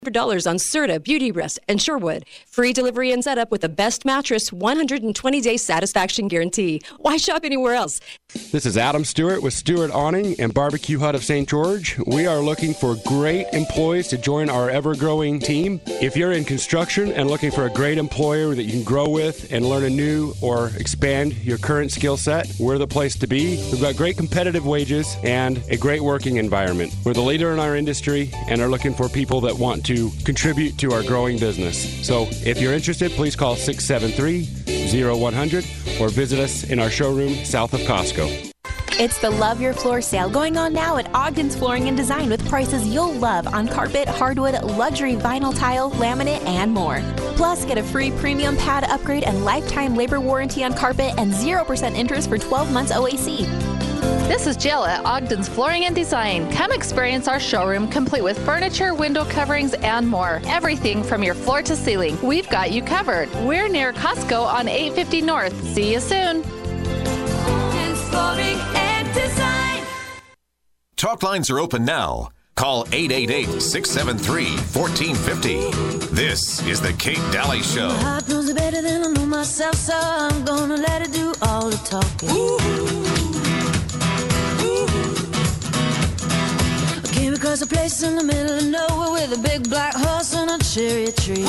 $100 on Serta, Beauty Rest, and Sherwood. Free delivery and setup with the best mattress, 120-day satisfaction guarantee. Why shop anywhere else? This is Adam Stewart with Stewart Awning and Barbecue Hut of St. George. We are looking for great employees to join our ever-growing team. If you're in construction and looking for a great employer that you can grow with and learn a new or expand your current skill set, we're the place to be. We've got great competitive wages and a great working environment. We're the leader in our industry and are looking for people that want to contribute to our growing business. So if you're interested, please call 673-0100 or visit us in our showroom south of Costco. It's the Love Your Floor sale going on now at Ogden's Flooring and Design with prices you'll love on carpet, hardwood, luxury vinyl tile, laminate, and more. Plus, get a free premium pad upgrade and lifetime labor warranty on carpet and 0% interest for 12 months OAC. This is Jill at Ogden's Flooring and Design. Come experience our showroom complete with furniture, window coverings, and more. Everything from your floor to ceiling. We've got you covered. We're near Costco on 850 North. See you soon. Flooring and Design. Talk lines are open now. Call 888-673-1450. This is the Kate Daly Show. My heart knows it better than I know myself, so I'm gonna let it do all the talking. I came across a place in the middle of nowhere with a big black horse and a cherry tree.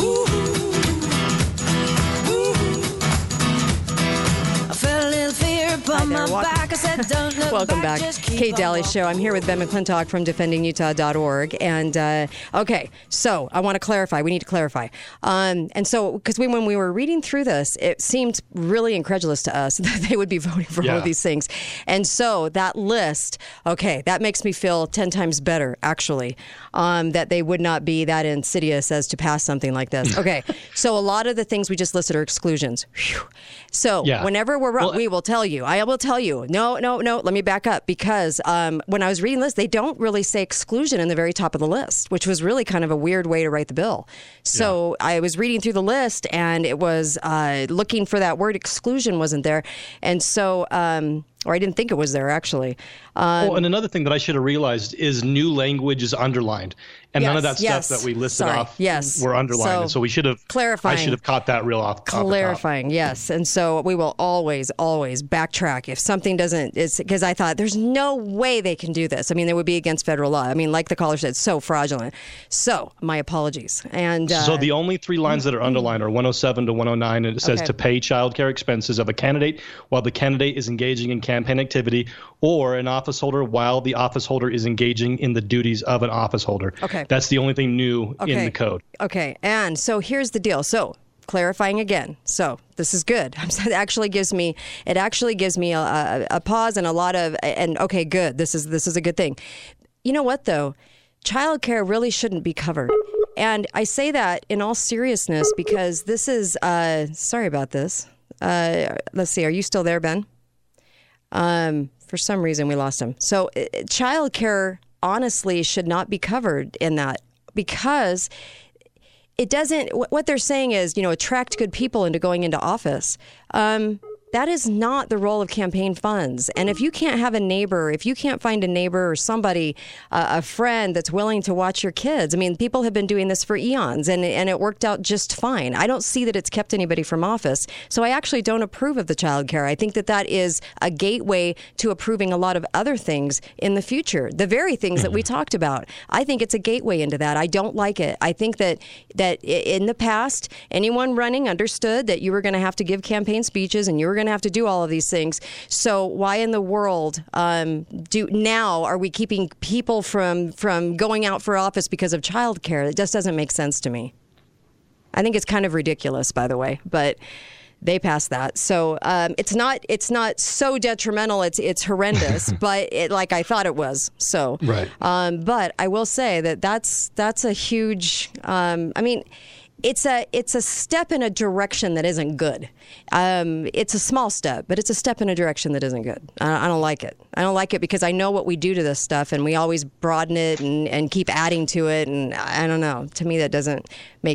I felt a little fear upon my back. I said, don't look Welcome back. Kate Daly Show. I'm here with Ben McClintock from defendingutah.org. And, okay, so I want to clarify. We need to clarify. And so, because when we were reading through this, it seemed really incredulous to us that they would be voting for all of these things. And so that list, okay, that makes me feel 10 times better, actually, that they would not be that insidious as to pass something like this. Okay, so a lot of the things we just listed are exclusions. Whew. So whenever we're wrong, we will tell you. I will tell you. No, let me back up, because when I was reading this, they don't really say exclusion in the very top of the list, which was really kind of a weird way to write the bill. So I was reading through the list, and it was looking for that word exclusion wasn't there. And so... or I didn't think it was there, actually. And another thing that I should have realized is new language is underlined. And none of that stuff that we listed off were underlined. So we should have... Clarifying. I should have caught that real off. Clarifying, yes. And so we will always backtrack if something doesn't... Because I thought, there's no way they can do this. I mean, it would be against federal law. I mean, like the caller said, it's so fraudulent. So, my apologies. And so the only three lines that are underlined are 107 to 109, and it says to pay child care expenses of a candidate while the candidate is engaging in campaign activity, or an office holder while the office holder is engaging in the duties of an office holder. Okay. That's the only thing new in the code. Okay. And so here's the deal. So clarifying again. So this is good. It actually gives me a pause and a lot of, and okay, good. This is a good thing. You know what, though? Childcare really shouldn't be covered. And I say that in all seriousness because this is, sorry about this. Let's see. Are you still there, Ben? For some reason, we lost him. So childcare honestly should not be covered in that, because it doesn't, what they're saying is, attract good people into going into office. That is not the role of campaign funds. And if you can't have a neighbor, if you can't find a neighbor or somebody, a friend that's willing to watch your kids, I mean, people have been doing this for eons, and it worked out just fine. I don't see that it's kept anybody from office. So I actually don't approve of the child care. I think that is a gateway to approving a lot of other things in the future. The very things that we talked about. I think it's a gateway into that. I don't like it. I think that in the past, anyone running understood that you were going to have to give campaign speeches and you were going to have to do all of these things. So why in the world are we keeping people from going out for office because of childcare? It just doesn't make sense to me. I think it's kind of ridiculous, by the way, but they passed that. So it's not so detrimental. It's horrendous, but like I thought it was. So right. But I will say that's a huge. It's a step in a direction that isn't good. It's a small step, but it's a step in a direction that isn't good. I don't like it. I don't like it because I know what we do to this stuff, and we always broaden it and keep adding to it. And I don't know. To me, it doesn't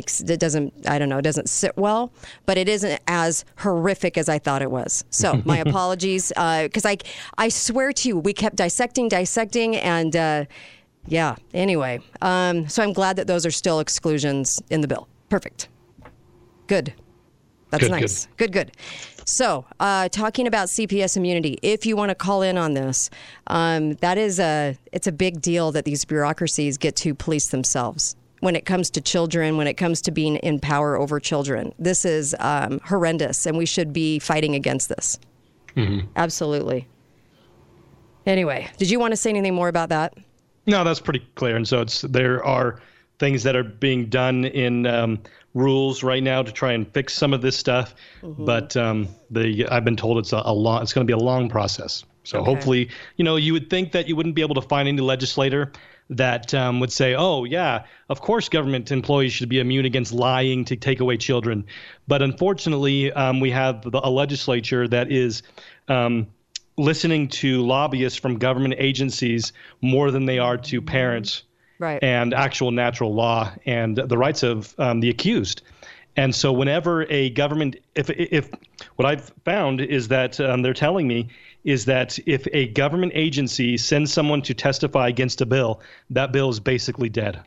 sit well. But it isn't as horrific as I thought it was. So my apologies, because I swear to you, we kept dissecting, and. Yeah. Anyway, so I'm glad that those are still exclusions in the bill. Perfect. Good. That's good, nice. Good. So, talking about CPS immunity, if you want to call in on this, it's a big deal that these bureaucracies get to police themselves when it comes to children, when it comes to being in power over children. This is horrendous, and we should be fighting against this. Mm-hmm. Absolutely. Anyway, did you want to say anything more about that? No, that's pretty clear. And so there are things that are being done in rules right now to try and fix some of this stuff. Mm-hmm. But I've been told it's going to be a long process. So hopefully, you would think that you wouldn't be able to find any legislator that would say, oh, yeah, of course government employees should be immune against lying to take away children. But unfortunately, we have a legislature that is listening to lobbyists from government agencies more than they are to parents, right, and actual natural law and the rights of the accused. And so whenever a government, if what I've found is that they're telling me is that if a government agency sends someone to testify against a bill, that bill is basically dead.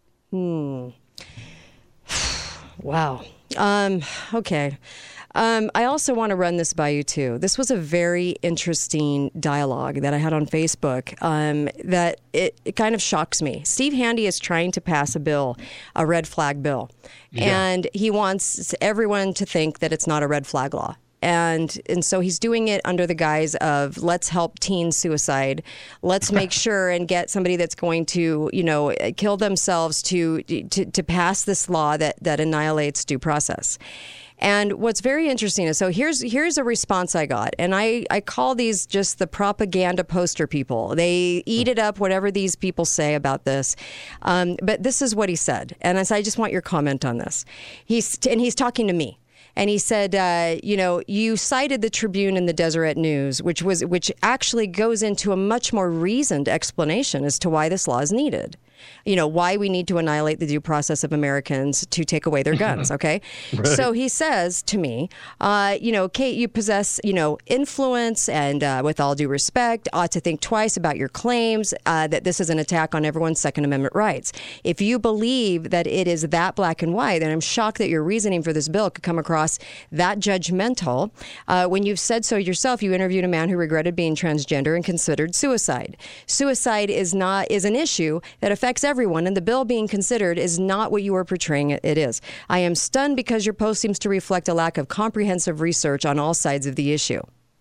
Wow. Okay. I also want to run this by you, too. This was a very interesting dialogue that I had on Facebook that it kind of shocks me. Steve Handy is trying to pass a bill, a red flag bill, and he wants everyone to think that it's not a red flag law. And so he's doing it under the guise of let's help teen suicide. Let's make sure and get somebody that's going to, kill themselves to pass this law that annihilates due process. And what's very interesting is, so here's a response I got. And I call these just the propaganda poster people. They eat it up, whatever these people say about this. But this is what he said. And I just want your comment on this. He's talking to me. And he said, you cited the Tribune and the Deseret News, which actually goes into a much more reasoned explanation as to why this law is needed. Why we need to annihilate the due process of Americans to take away their guns, okay? Right. So he says to me, Kate, you possess, influence and with all due respect, ought to think twice about your claims that this is an attack on everyone's Second Amendment rights. If you believe that it is that black and white, then I'm shocked that your reasoning for this bill could come across that judgmental. When you've said so yourself, you interviewed a man who regretted being transgender and considered suicide. Suicide is an issue that affects everyone, and the bill being considered is not what you are portraying it is. I am stunned because your post seems to reflect a lack of comprehensive research on all sides of the issue.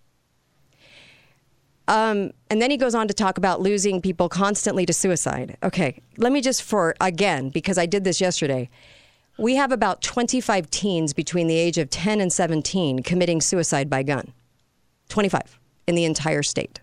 And then he goes on to talk about losing people constantly to suicide. Okay, let me just because I did this yesterday. We have about 25 teens between the age of 10 and 17 committing suicide by gun. 25 in the entire state.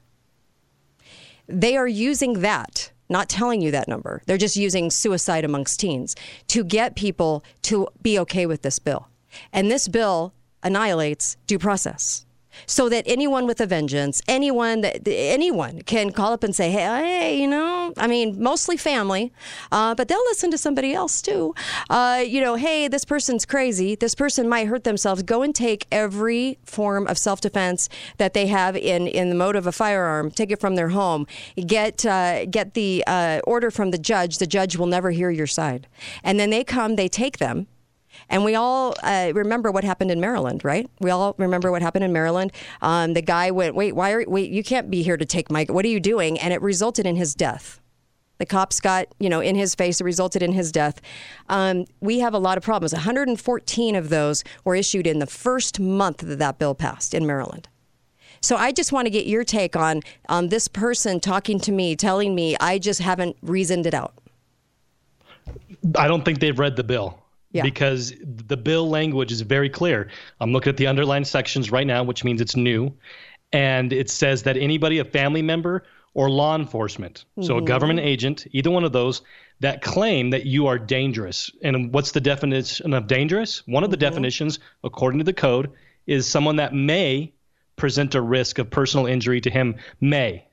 They are using that, not telling you that number. They're just using suicide amongst teens to get people to be okay with this bill. And this bill annihilates due process. So that anyone with a vengeance, anyone can call up and say, hey, mostly family, but they'll listen to somebody else too. Hey, this person's crazy. This person might hurt themselves. Go and take every form of self-defense that they have in the mode of a firearm. Take it from their home. Get the order from the judge. The judge will never hear your side. And then they take them. And we all remember what happened in Maryland, right? We all remember what happened in Maryland. The guy went, wait, you can't be here to take my, what are you doing? And it resulted in his death. The cops got, in his face. It resulted in his death. We have a lot of problems. 114 of those were issued in the first month that bill passed in Maryland. So I just want to get your take on this person talking to me, telling me I just haven't reasoned it out. I don't think they've read the bill. Yeah. Because the bill language is very clear. I'm looking at the underlined sections right now, which means it's new. And it says that anybody, a family member or law enforcement, so a government agent, either one of those, that claim that you are dangerous. And what's the definition of dangerous? One of the definitions, according to the code, is someone that may present a risk of personal injury to him. May.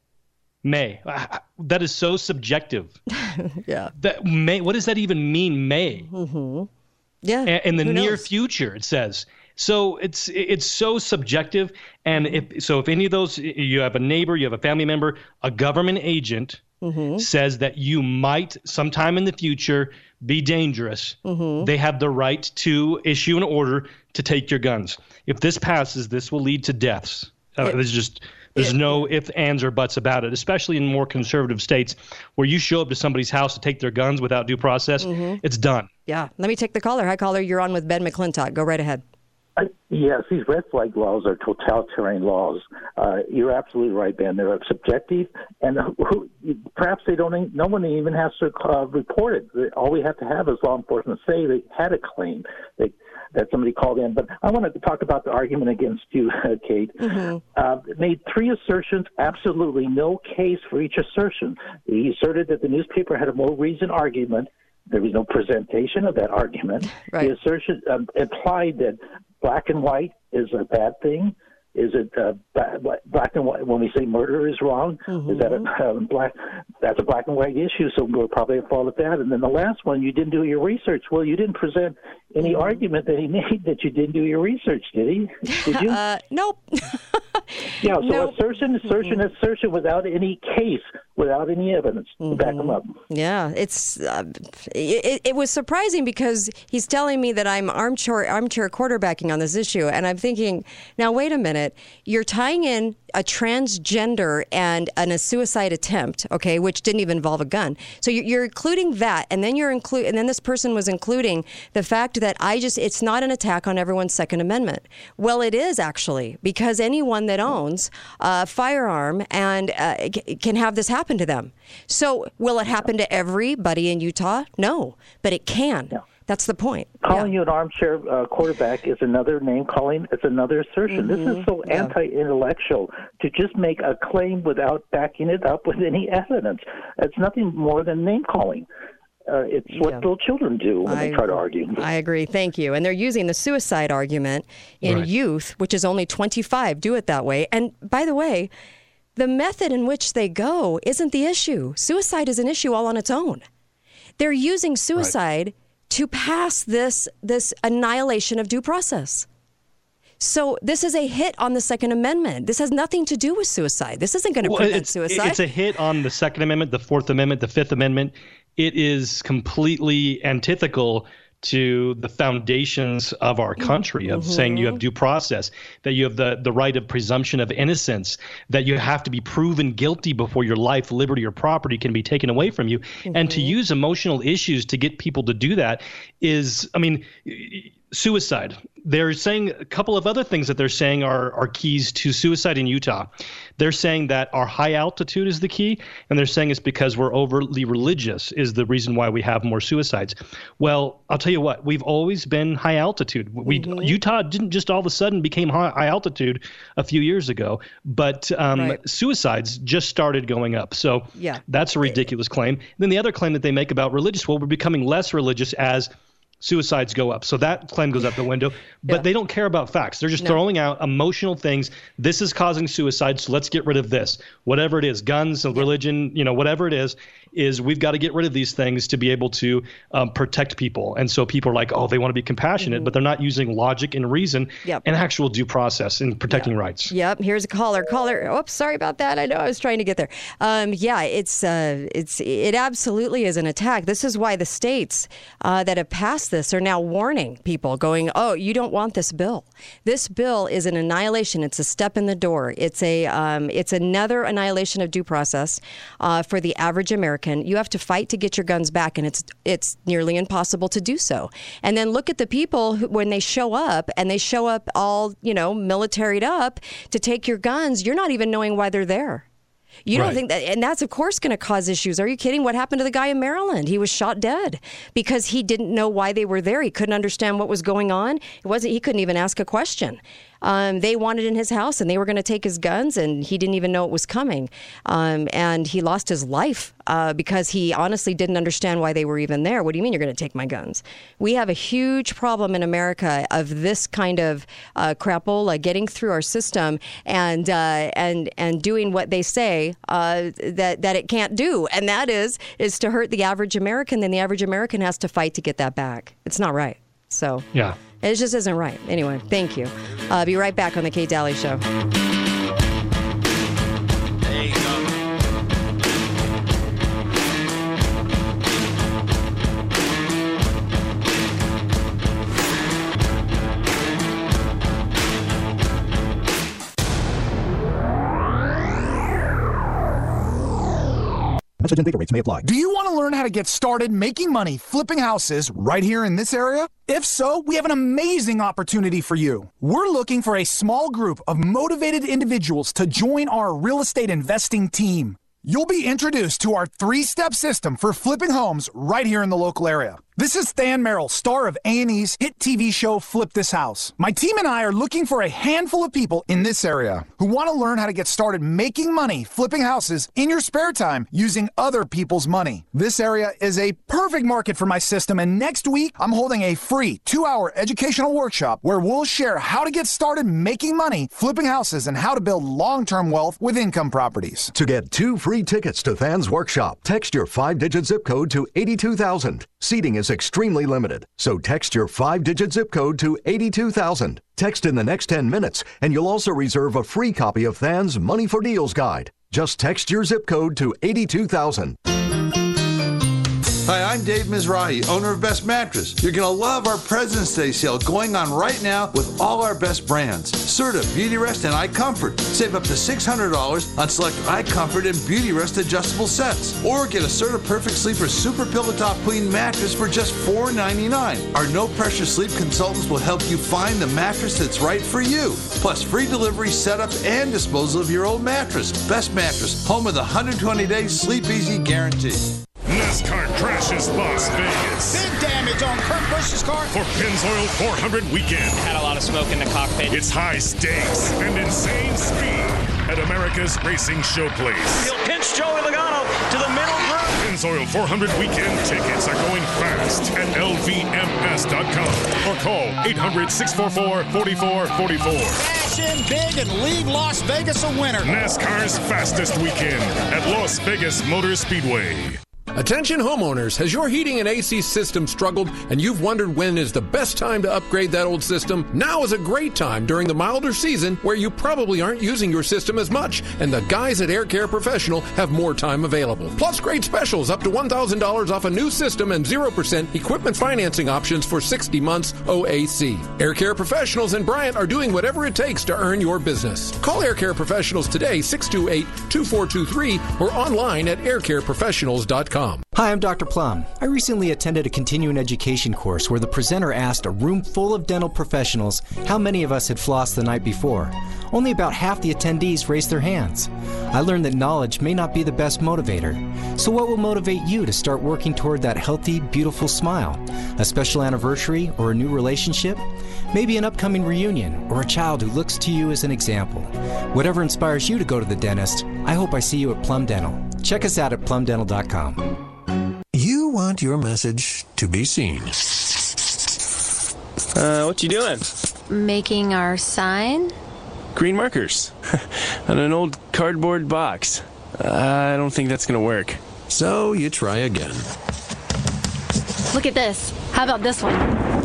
That is so subjective. Yeah. What does that even mean, may? Mm-hmm. Yeah. In the near future, it says. So it's so subjective. And if any of those, you have a neighbor, you have a family member, a government agent says that you might sometime in the future be dangerous, they have the right to issue an order to take your guns. If this passes, this will lead to deaths. There's no ifs, ands, or buts about it, especially in more conservative states where you show up to somebody's house to take their guns without due process, it's done. Yeah. Let me take the caller. Hi, caller. You're on with Ben McClintock. Go right ahead. Yes, these red flag laws are totalitarian laws. You're absolutely right, Ben. They're subjective, and perhaps no one even has to report it. All we have to have is law enforcement say they had a claim that somebody called in. But I want to talk about the argument against you, Kate. Made 3 assertions, absolutely no case for each assertion. He asserted that the newspaper had a more reasoned argument. There was no presentation of that argument. Right. The assertion implied that black and white is a bad thing. Is it black and white? When we say murder is wrong, is that that's a black and white issue? So we're probably at fault at that. And then the last one, you didn't do your research. Well, you didn't present any argument that he made that you didn't do your research, did he? Did you? Nope. Yeah. So assertion without any case, without any evidence to back them up. Yeah, it was surprising because he's telling me that I'm armchair quarterbacking on this issue, and I'm thinking, now wait a minute, you're tying in a transgender and a suicide attempt, okay, which didn't even involve a gun. So you're including that, and then and then this person was including the fact that it's not an attack on everyone's Second Amendment. Well, it is actually, because anyone that owns a firearm and can have this happen to them. So will it happen to everybody in Utah? No, but it can. Yeah. That's the point. Calling you an armchair quarterback is another name calling. It's another assertion. This is so anti-intellectual to just make a claim without backing it up with any evidence. It's nothing more than name calling. It's what little children do when they try to argue. I agree. Thank you. And they're using the suicide argument in youth, which is only 25. Do it that way. And by the way, the method in which they go isn't the issue. Suicide is an issue all on its own. They're using suicide to pass this annihilation of due process. So this is a hit on the Second Amendment. This has nothing to do with suicide. This isn't going to prevent suicide. It's a hit on the Second Amendment, the Fourth Amendment, the Fifth Amendment. It is completely antithetical to the foundations of our country of saying you have due process, that you have the right of presumption of innocence, that you have to be proven guilty before your life, liberty, or property can be taken away from you. And to use emotional issues to get people to do that is, suicide. They're saying a couple of other things that they're saying are keys to suicide in Utah. They're saying that our high altitude is the key, and they're saying it's because we're overly religious is the reason why we have more suicides. Well, I'll tell you what, we've always been high altitude. Utah didn't just all of a sudden become high altitude a few years ago, but suicides just started going up. So that's a ridiculous claim. And then the other claim that they make about religious, well, we're becoming less religious as suicides go up. So that claim goes out the window, but they don't care about facts. They're just throwing out emotional things. This is causing suicide, so let's get rid of this. Whatever it is, guns, religion, whatever it is we've got to get rid of these things to be able to protect people. And so people are like, oh, they want to be compassionate, but they're not using logic and reason and actual due process in protecting rights. Yep. Here's a caller. Oops, sorry about that. I know I was trying to get there. It absolutely is an attack. This is why the states that have passed this are now warning people, going, oh, you don't want this bill. This bill is an annihilation. It's a step in the door. It's another annihilation of due process for the average American. You have to fight to get your guns back, and it's nearly impossible to do so. And then look at the people who, when they show up, and they show up all, militaried up to take your guns, you're not even knowing why they're there. You don't think that, and that's of course going to cause issues. Are you kidding? What happened to the guy in Maryland? He was shot dead because he didn't know why they were there. He couldn't understand what was going on. He couldn't even ask a question. They wanted in his house, and they were going to take his guns, and he didn't even know it was coming. And he lost his life because he honestly didn't understand why they were even there. What do you mean you're going to take my guns? We have a huge problem in America of this kind of crapola getting through our system and doing what they say that it can't do, and that is to hurt the average American. Then the average American has to fight to get that back. It's not right. So it just isn't right. Anyway, thank you. I'll be right back on the Kate Daly Show. Message and data rates may apply. Do you want to learn how to get started making money flipping houses right here in this area? If so, we have an amazing opportunity for you. We're looking for a small group of motivated individuals to join our real estate investing team. You'll be introduced to our 3-step system for flipping homes right here in the local area. This is Than Merrill, star of A&E's hit TV show Flip This House. My team and I are looking for a handful of people in this area who want to learn how to get started making money flipping houses in your spare time using other people's money. This area is a perfect market for my system, and next week I'm holding a free 2-hour educational workshop where we'll share how to get started making money flipping houses and how to build long-term wealth with income properties. To get 2 free tickets to Than's workshop, text your 5-digit zip code to 82,000. Seating is extremely limited, so text your 5-digit zip code to 82,000. Text in the next 10 minutes, and you'll also reserve a free copy of Than's Money for Deals guide. Just text your zip code to 82,000. Hi, I'm Dave Mizrahi, owner of Best Mattress. You're going to love our President's Day sale going on right now with all our best brands. Serta, Beautyrest, and iComfort. Save up to $600 on select iComfort and Beautyrest adjustable sets. Or get a Serta Perfect Sleeper Super Pillow Top Queen mattress for just $4.99. Our no-pressure sleep consultants will help you find the mattress that's right for you. Plus free delivery, setup, and disposal of your old mattress. Best Mattress, home of the 120-day Sleep Easy guarantee. NASCAR crashes Las Vegas. Big damage on Kurt Busch's car. For Pennzoil 400 weekend. Had a lot of smoke in the cockpit. It's high stakes and insane speed at America's racing showplace. He'll pinch Joey Logano to the middle group. Pennzoil 400 weekend tickets are going fast at lvms.com or call 800-644-4444. Cash in big and leave Las Vegas a winner. NASCAR's fastest weekend at Las Vegas Motor Speedway. Attention homeowners, has your heating and AC system struggled and you've wondered when is the best time to upgrade that old system? Now is a great time during the milder season where you probably aren't using your system as much, and the guys at Air Care Professional have more time available. Plus great specials up to $1,000 off a new system and 0% equipment financing options for 60 months OAC. Air Care Professionals and Bryant are doing whatever it takes to earn your business. Call Air Care Professionals today, 628-2423, or online at aircareprofessionals.com. Hi, I'm Dr. Plum. I recently attended a continuing education course where the presenter asked a room full of dental professionals how many of us had flossed the night before. Only about half the attendees raised their hands. I learned that knowledge may not be the best motivator. So what will motivate you to start working toward that healthy, beautiful smile? A special anniversary or a new relationship? Maybe an upcoming reunion or a child who looks to you as an example. Whatever inspires you to go to the dentist, I hope I see you at Plum Dental. Check us out at plumdental.com. You want your message to be seen. What you doing? Making our sign? Green markers on an old cardboard box. I don't think that's going to work. So you try again. Look at this. How about this one?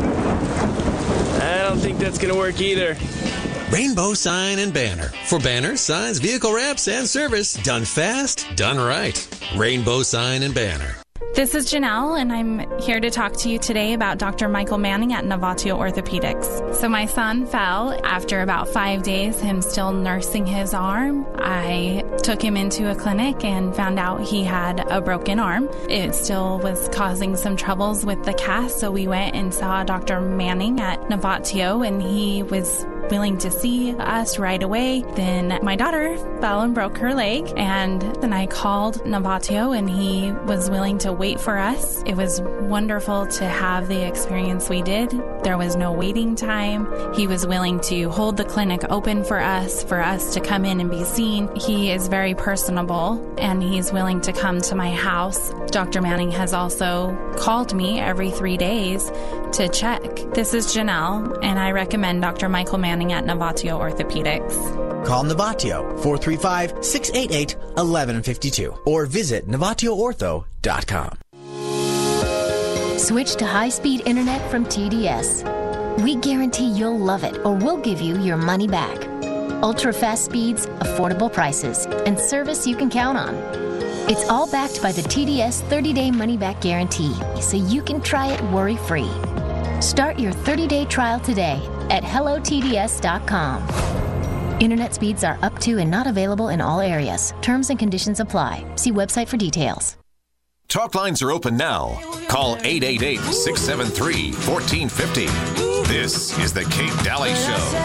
I don't think that's going to work either. Rainbow Sign and Banner. For banners, signs, vehicle wraps, and service. Done fast, done right. Rainbow Sign and Banner. This is Janelle, and I'm here to talk to you today about Dr. Michael Manning at Novatio Orthopedics. So my son fell. After about 5 days, him still nursing his arm, I took him into a clinic and found out he had a broken arm. It still was causing some troubles with the cast, so we went and saw Dr. Manning at Novatio, and he was willing to see us right away. Then my daughter fell and broke her leg, and then I called Novatio, and he was willing to wait for us. It was wonderful to have the experience we did. There was no waiting time. He was willing to hold the clinic open for us to come in and be seen. He is very personable, and he's willing to come to my house. Dr. Manning has also called me every 3 days to check. This is Janelle, and I recommend Dr. Michael Manning at Novatio Orthopedics. Call Novatio 435-688-1152 or visit NovatioOrtho.com. Switch to high-speed internet from TDS. We guarantee you'll love it, or we'll give you your money back. Ultra-fast speeds, affordable prices, and service you can count on. It's all backed by the TDS 30-day money-back guarantee, so you can try it worry-free. Start your 30-day trial today at hellotds.com. Internet speeds are up to and not available in all areas. Terms and conditions apply. See website for details. Talk lines are open now. Call 888-673-1450. This is the Kate Daly Show.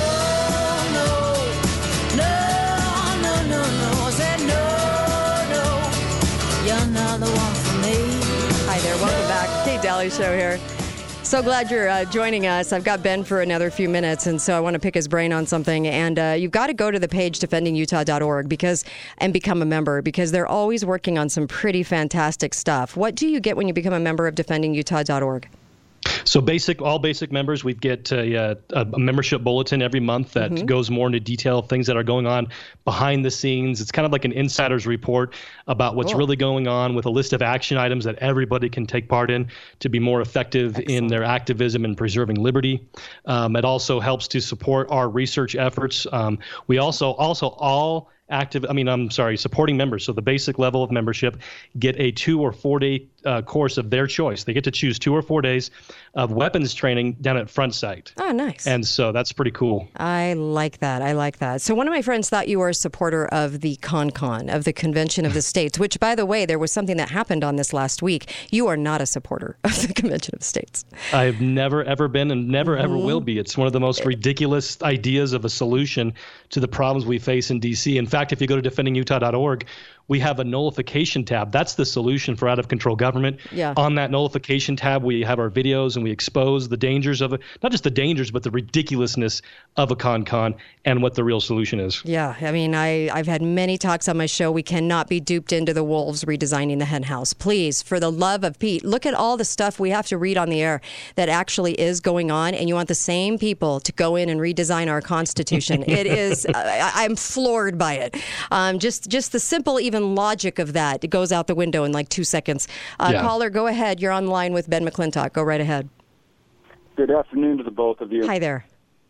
You're not the one for me. Hi there, welcome back. Kate Daly Show here. So glad you're joining us. I've got Ben for another few minutes, and so I want to pick his brain on something. And you've got to go to the page defendingutah.org and become a member, because they're always working on some pretty fantastic stuff. What do you get when you become a member of defendingutah.org? So all basic members, we get a membership bulletin every month that goes more into detail of things that are going on behind the scenes. It's kind of like an insider's report about what's really going on, with a list of action items that everybody can take part in to be more effective in their activism and preserving liberty. It also helps to support our research efforts. We also all supporting members. So the basic level of membership get a 2 or 4 day course of their choice. They get to choose 2 or 4 days of weapons training down at Front Sight. Oh, nice. And so that's pretty cool. I like that. So one of my friends thought you were a supporter of the CONCON, of the Convention of the States, which, by the way, there was something that happened on this last week. You are not a supporter of the Convention of the States. I've never, ever been and never, ever will be. It's one of the most ridiculous ideas of a solution to the problems we face in D.C. In fact, if you go to defendingutah.org, we have a nullification tab. That's the solution for out-of-control government. Yeah. On that nullification tab, we have our videos and we expose the dangers of it, not just the dangers, but the ridiculousness of a CONCON and what the real solution is. Yeah, I mean, I've had many talks on my show. We cannot be duped into the wolves redesigning the hen house. Please, for the love of Pete, look at all the stuff we have to read on the air that actually is going on, and you want the same people to go in and redesign our Constitution. It is, I'm floored by it. Just the simple, even logic of that, it goes out the window in like 2 seconds. Caller, go ahead. You're on line with Ben McClintock. Go right ahead. Good afternoon to the both of you. Hi there.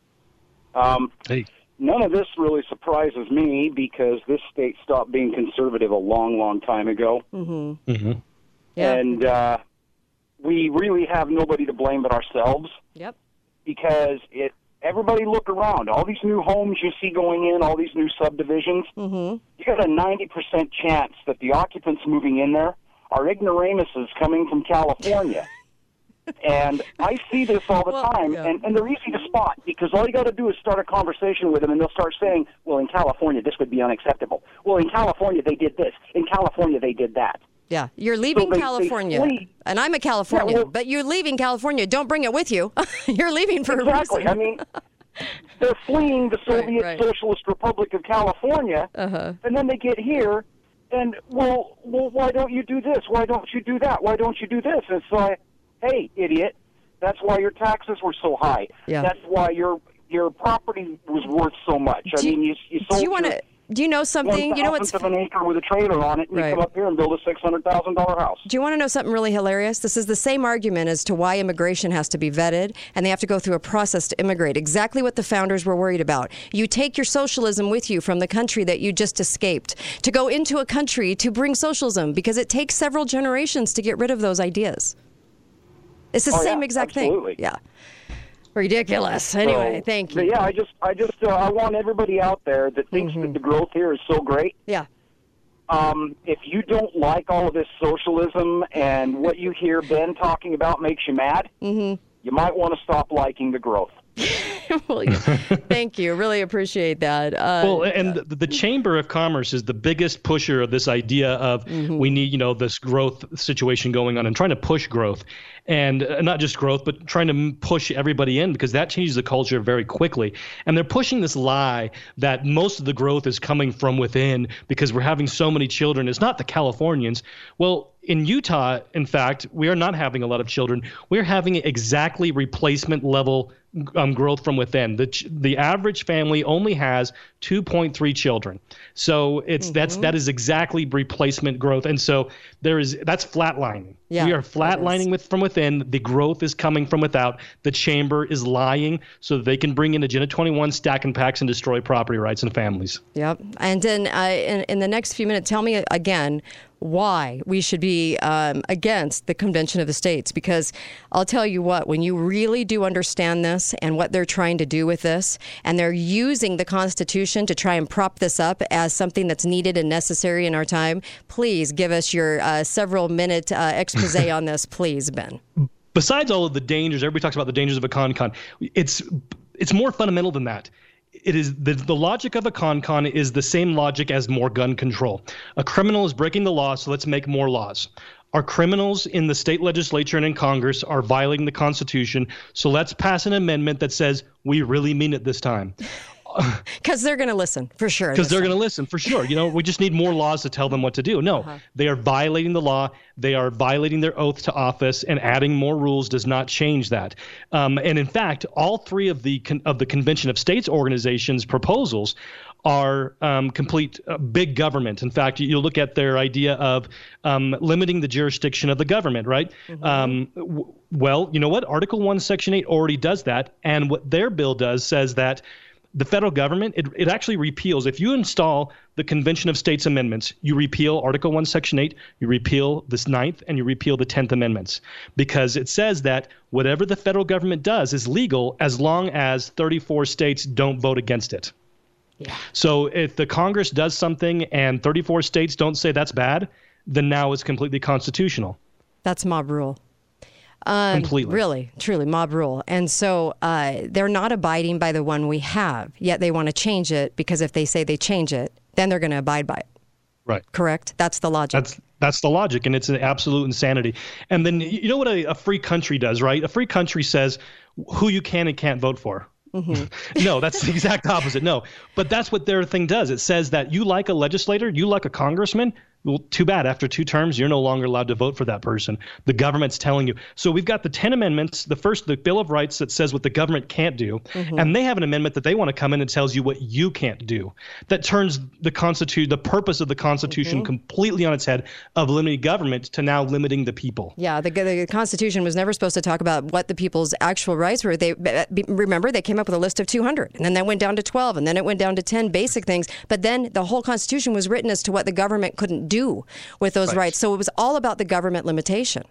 Hey. None of this really surprises me, because this state stopped being conservative a long, long time ago. Mm-hmm. Mm-hmm. Yeah. And we really have nobody to blame but ourselves. Yep. Because everybody look around. All these new homes you see going in, all these new subdivisions, you got a 90% chance that the occupants moving in there are ignoramuses coming from California. And I see this all the time, and they're easy to spot, because all you got to do is start a conversation with them, and they'll start saying, well, in California, this would be unacceptable. Well, in California, they did this. In California, they did that. Yeah, you're leaving California, and I'm a Californian, but you're leaving California. Don't bring it with you. You're leaving for a reason. I mean, they're fleeing the Soviet Socialist Republic of California, and then they get here, and, well, why don't you do this? Why don't you do that? Why don't you do this? And it's like, hey, idiot, that's why your taxes were so high. Yeah. That's why your property was worth so much. I mean, you sold do you know something? You know what's of an acre with a trailer on it, and you come up here and build a $600,000 house. Do you want to know something really hilarious? This is the same argument as to why immigration has to be vetted, and they have to go through a process to immigrate. Exactly what the founders were worried about. You take your socialism with you from the country that you just escaped to go into a country to bring socialism, because it takes several generations to get rid of those ideas. It's the same exact thing. Yeah. Ridiculous. Anyway, thank you. Yeah, I want everybody out there that thinks that the growth here is so great. Yeah. If you don't like all of this socialism and what you hear Ben talking about makes you mad, you might want to stop liking the growth. Well, thank you. Really appreciate that. And the Chamber of Commerce is the biggest pusher of this idea of we need, this growth situation going on and trying to push growth. And not just growth, but trying to push everybody in, because that changes the culture very quickly. And they're pushing this lie that most of the growth is coming from within because we're having so many children. It's not the Californians. Well, in Utah, in fact, we are not having a lot of children. We're having exactly replacement level growth from within. The average family only has 2.3 children. So that is exactly replacement growth. And so that's flatlining. Yeah, we are flatlining from within. The growth is coming from without. The chamber is lying so that they can bring in Agenda 21 stack and packs and destroy property rights and families. Yep. And then in the next few minutes, tell me again, why we should be against the Convention of the States. Because I'll tell you what, when you really do understand this and what they're trying to do with this, and they're using the Constitution to try and prop this up as something that's needed and necessary in our time, please give us your several-minute expose on this, please, Ben. Besides all of the dangers, everybody talks about the dangers of a con. It's more fundamental than that. It is the logic of a con is the same logic as more gun control. A criminal is breaking the law, so let's make more laws. Our criminals in the state legislature and in Congress are violating the Constitution, so let's pass an amendment that says we really mean it this time. Because they're going to listen, for sure. Because they're going to listen, for sure. We just need more laws to tell them what to do. No, They are violating the law. They are violating their oath to office, and adding more rules does not change that. And in fact, all three of the Convention of States organizations' proposals are complete big government. In fact, you look at their idea of limiting the jurisdiction of the government, right? Well, you know what? Article 1, Section 8 already does that. And what their bill does says that the federal government, it actually repeals. If you install the Convention of States amendments, you repeal Article 1, Section 8, you repeal the 9th, and you repeal the 10th amendments. Because it says that whatever the federal government does is legal as long as 34 states don't vote against it. Yeah. So if the Congress does something and 34 states don't say that's bad, then now it's completely constitutional. That's mob rule. Completely. Really, truly, mob rule. And so they're not abiding by the one we have, yet they want to change it, because if they say they change it, then they're going to abide by it. Right. Correct? That's the logic. That's the logic, and it's an absolute insanity. And then you know what a free country does, right? A free country says who you can and can't vote for. Mm-hmm. No, that's the exact opposite. No, but that's what their thing does. It says that you like a legislator, you like a congressman. Well, too bad. After 2 terms, you're no longer allowed to vote for that person. The government's telling you. So we've got the 10 amendments, the Bill of Rights that says what the government can't do. Mm-hmm. And they have an amendment that they want to come in and tells you what you can't do. That turns the purpose of the Constitution completely on its head, of limiting government to now limiting the people. Yeah, the Constitution was never supposed to talk about what the people's actual rights were. Remember, they came up with a list of 200, and then that went down to 12, and then it went down to 10 basic things. But then the whole Constitution was written as to what the government couldn't do with those rights. So it was all about the government limitation,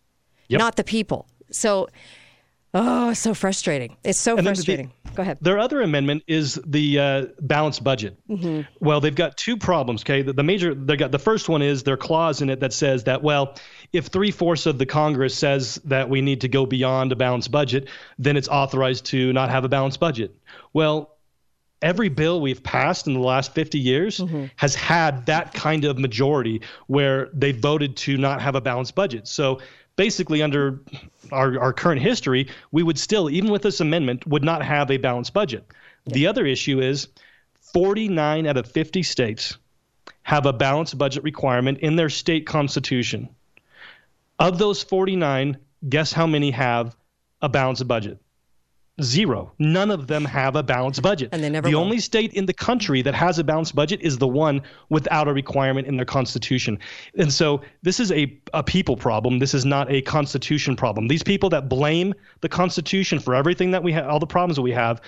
not the people. So, it's so frustrating. It's so frustrating. Go ahead. Their other amendment is the balanced budget. Mm-hmm. Well, they've got 2 problems. Okay, the first one is their clause in it that says that, well, if 3/4 of the Congress says that we need to go beyond a balanced budget, then it's authorized to not have a balanced budget. Well, every bill we've passed in the last 50 years has had that kind of majority where they voted to not have a balanced budget. So basically, under our current history, we would still, even with this amendment, would not have a balanced budget. Yeah. The other issue is 49 out of 50 states have a balanced budget requirement in their state constitution. Of those 49, guess how many have a balanced budget? 0. None of them have a balanced budget. And they never the will. only state in the country that has a balanced budget is the one without a requirement in their constitution. And so this is a people problem. This is not a constitution problem. These people that blame the Constitution for everything that we have, all the problems that we have,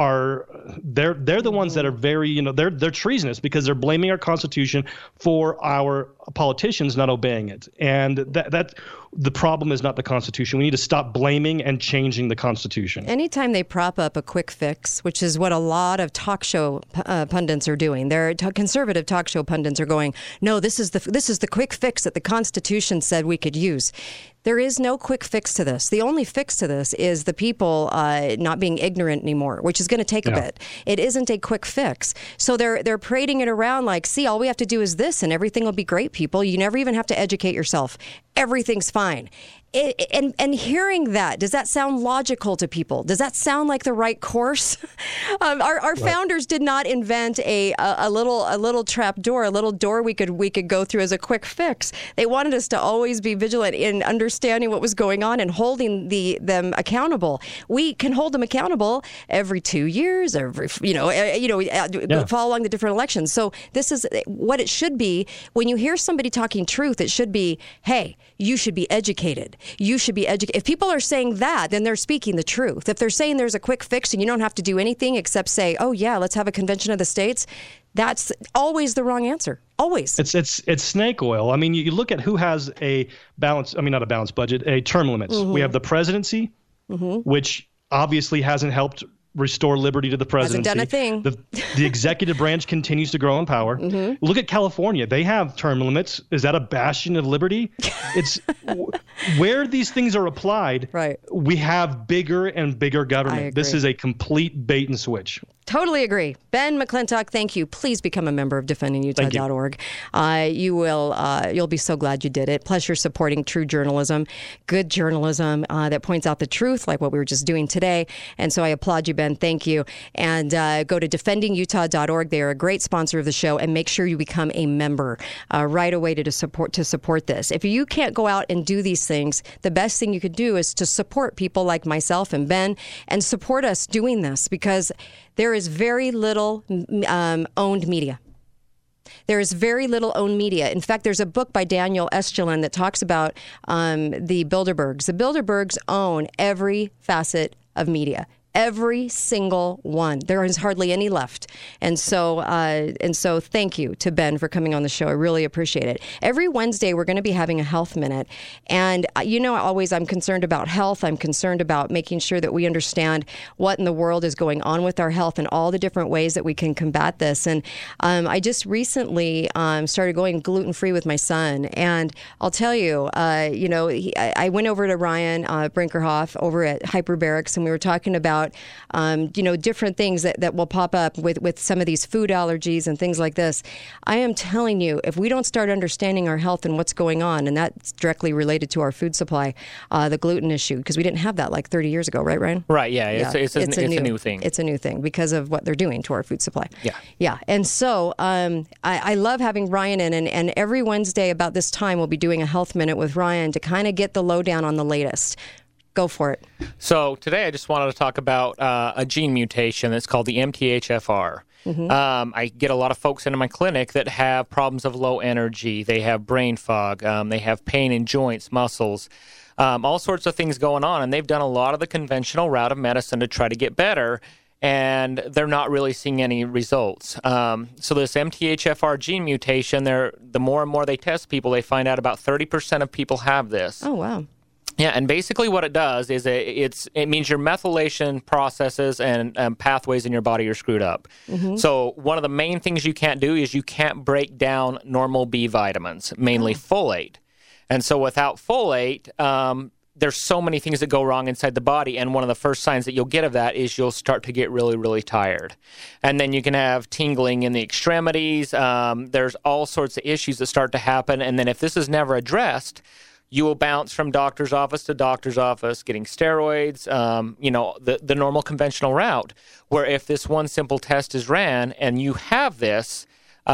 they're the ones that are very, they're treasonous, because they're blaming our Constitution for our politicians not obeying it. And that the problem is not the Constitution. We need to stop blaming and changing the Constitution. Anytime they prop up a quick fix, which is what a lot of talk show pundits are doing, conservative talk show pundits are going, no, this is the quick fix that the Constitution said we could use. There is no quick fix to this. The only fix to this is the people not being ignorant anymore, which is going to take a bit. It isn't a quick fix. So they're parading it around like, see, all we have to do is this and everything will be great, people. You never even have to educate yourself. Everything's fine. And hearing that, does that sound logical to people? Does that sound like the right course? Our founders did not invent a little trap door, a little door we could go through as a quick fix. They wanted us to always be vigilant in understanding what was going on and holding them accountable. We can hold them accountable every 2 years, follow along the different elections. So this is what it should be. When you hear somebody talking truth, it should be, hey, you should be educated. You should be educated. If people are saying that, then they're speaking the truth. If they're saying there's a quick fix and you don't have to do anything except say, oh, yeah, let's have a convention of the states, That's always the wrong answer. Always. It's snake oil. I mean, you look at who has a balance. I mean, not a balanced budget, a term limits. We have the presidency, which obviously hasn't helped restore liberty to the presidency. Hasn't done a thing. The executive branch continues to grow in power. Look at California. They have term limits. Is that a bastion of liberty? It's where these things are applied. Right. We have bigger and bigger government. This is a complete bait and switch. Totally agree. Ben McClintock, thank you. Please become a member of defendingutah.org. You'll be so glad you did it. Plus, you're supporting true journalism, good journalism that points out the truth, like what we were just doing today. And so I applaud you, Ben. Thank you. And go to defendingutah.org. They are a great sponsor of the show. And make sure you become a member right away to support this. If you can't go out and do these things, the best thing you could do is to support people like myself and Ben and support us doing this, because there is very little owned media. There is very little owned media. In fact, there's a book by Daniel Estulin that talks about the Bilderbergs. The Bilderbergs own every facet of media. Every single one. There is hardly any left. And so thank you to Ben for coming on the show. I really appreciate it. Every Wednesday, we're going to be having a health minute. And I'm concerned about health. I'm concerned about making sure that we understand what in the world is going on with our health and all the different ways that we can combat this. And I just recently started going gluten-free with my son. And I'll tell you, I went over to Ryan Brinkerhoff over at Hyperbarics, and we were talking about different things that will pop up with some of these food allergies and things like this. I am telling you, if we don't start understanding our health and what's going on, and that's directly related to our food supply, the gluten issue, because we didn't have that like 30 years ago, right, Ryan? Right, yeah. It's a new thing. It's a new thing because of what they're doing to our food supply. Yeah. Yeah. And so I love having Ryan in, and every Wednesday about this time, we'll be doing a health minute with Ryan to kind of get the lowdown on the latest. Go for it. So today I just wanted to talk about a gene mutation that's called the MTHFR. I get a lot of folks into my clinic that have problems of low energy. They have brain fog. They have pain in joints, muscles, all sorts of things going on. And they've done a lot of the conventional route of medicine to try to get better, and they're not really seeing any results. So this MTHFR gene mutation, the more and more they test people, they find out about 30% of people have this. Oh, wow. Yeah, and basically what it does is it means your methylation processes and pathways in your body are screwed up. So one of the main things you can't do is you can't break down normal B vitamins, mainly folate. And so without folate, there's so many things that go wrong inside the body, and one of the first signs that you'll get of that is you'll start to get really, really tired. And then you can have tingling in the extremities. There's all sorts of issues that start to happen, and then if this is never addressed, you will bounce from doctor's office to doctor's office, getting steroids, the normal conventional route, where if this one simple test is ran and you have this,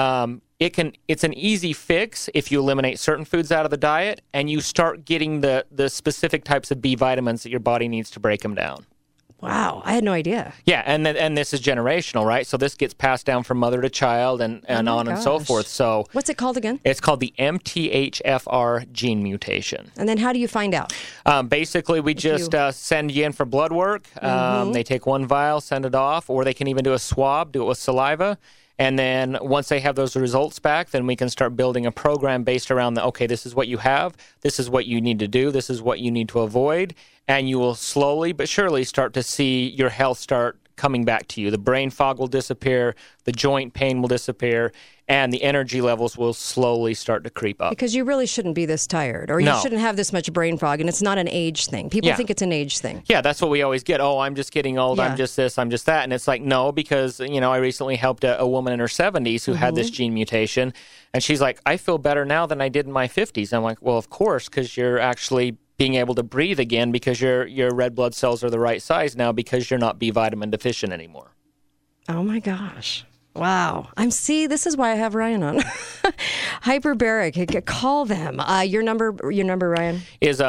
it's an easy fix if you eliminate certain foods out of the diet and you start getting the specific types of B vitamins that your body needs to break them down. Wow, I had no idea. Yeah, and this is generational, right? So this gets passed down from mother to child and on and so forth. So what's it called again? It's called the MTHFR gene mutation. And then how do you find out? Basically, we just send you in for blood work. They take one vial, send it off, or they can even do a swab, do it with saliva. And then once they have those results back, then we can start building a program based around this is what you have, this is what you need to do, this is what you need to avoid, and you will slowly but surely start to see your health start coming back to you. The brain fog will disappear, the joint pain will disappear, and the energy levels will slowly start to creep up. Because you really shouldn't be this tired, or you shouldn't have this much brain fog, and it's not an age thing. People think it's an age thing. Yeah, that's what we always get. Oh, I'm just getting old, I'm just this, I'm just that. And it's like, no, because, I recently helped a woman in her 70s who had this gene mutation, and she's like, I feel better now than I did in my 50s. I'm like, well, of course, because you're actually being able to breathe again because your red blood cells are the right size now because you're not B vitamin deficient anymore. Oh, my gosh. Wow. This is why I have Ryan on. Hyperbaric. Call them. Your number, Ryan? Is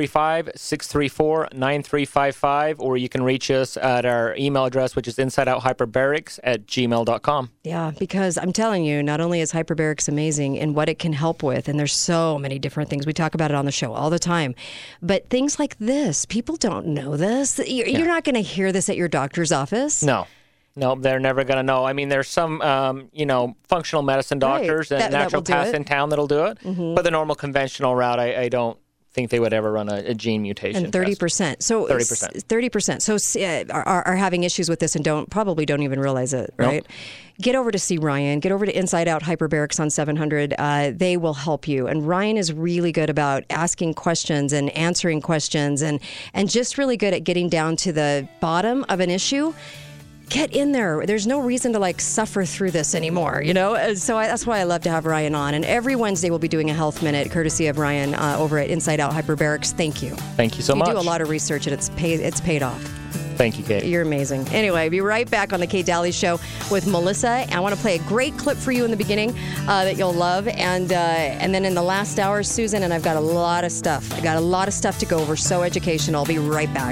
435-634-9355, or you can reach us at our email address, which is insideouthyperbarics@gmail.com. Yeah, because I'm telling you, not only is Hyperbarics amazing in what it can help with, and there's so many different things. We talk about it on the show all the time. But things like this, people don't know this. You're not going to hear this at your doctor's office. No. No, they're never going to know. I mean, there's some, functional medicine doctors and naturopaths in town that'll do it. Mm-hmm. But the normal conventional route, I don't think they would ever run a gene mutation. And 30%. So 30%. So are having issues with this and probably don't even realize it, right? Nope. Get over to see Ryan. Get over to Inside Out Hyperbarics on 700. They will help you. And Ryan is really good about asking questions and answering questions and just really good at getting down to the bottom of an issue. Get in there. There's no reason to suffer through this anymore, So that's why I love to have Ryan on. And every Wednesday we'll be doing a health minute, courtesy of Ryan over at Inside Out Hyperbarics. Thank you. Thank you so much. You do a lot of research and it's paid off. Thank you, Kate. You're amazing. Anyway, be right back on the Kate Daly Show with Melissa. I want to play a great clip for you in the beginning that you'll love, and then in the last hour, Susan, and I've got a lot of stuff. I got a lot of stuff to go over. So educational. I'll be right back.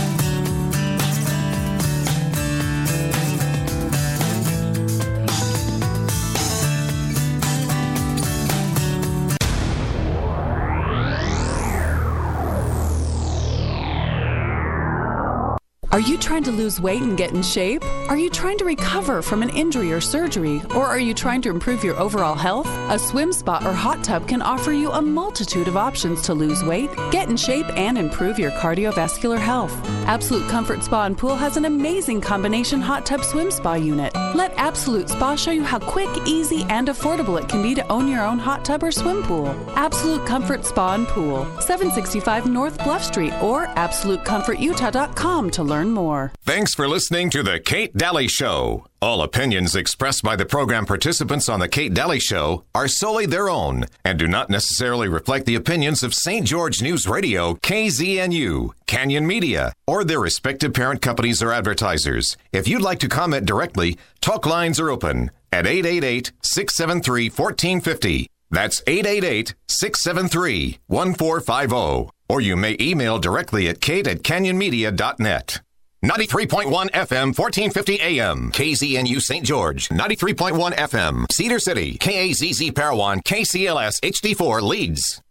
Are you trying to lose weight and get in shape? Are you trying to recover from an injury or surgery? Or are you trying to improve your overall health? A swim spa or hot tub can offer you a multitude of options to lose weight, get in shape, and improve your cardiovascular health. Absolute Comfort Spa and Pool has an amazing combination hot tub swim spa unit. Let Absolute Spa show you how quick, easy, and affordable it can be to own your own hot tub or swim pool. Absolute Comfort Spa and Pool, 765 North Bluff Street, or AbsoluteComfortUtah.com to learn more. Thanks for listening to The Kate Daly Show. All opinions expressed by the program participants on The Kate Daly Show are solely their own and do not necessarily reflect the opinions of St. George News Radio, KZNU, Canyon Media, or their respective parent companies or advertisers. If you'd like to comment directly, talk lines are open at 888-673-1450. That's 888-673-1450. Or you may email directly at kate@canyonmedia.net. 93.1 FM, 1450 AM, KZNU St. George. 93.1 FM, Cedar City, KAZZ Parowan, KCLS HD4 Leeds.